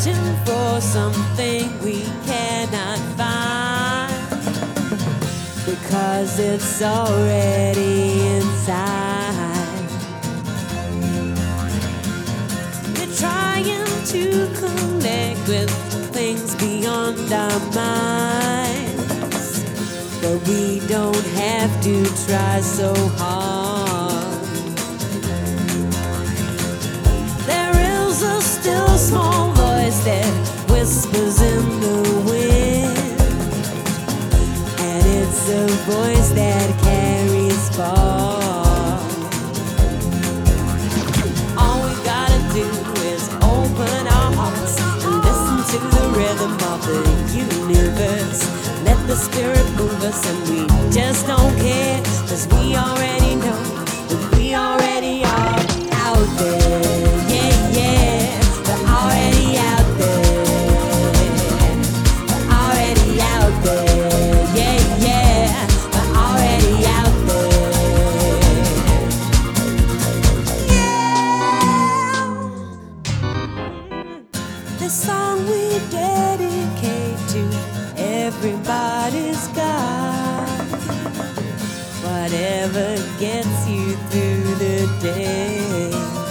searching for something we cannot find, because it's already inside. We're trying to connect with things beyond our minds, but we don't have to try so hard. There is a still small voice that whispers in the wind, and it's a voice that carries far. All we gotta do is open our hearts and listen to the rhythm of the universe. Let the spirit move us, and we just don't care, 'cause we already know that we already are out there. Yeah, yeah, we're already out there. We're already out there. Yeah, yeah, we're already out there. Yeah. This song we dedicate to everybody's God. Whatever gets you through the day.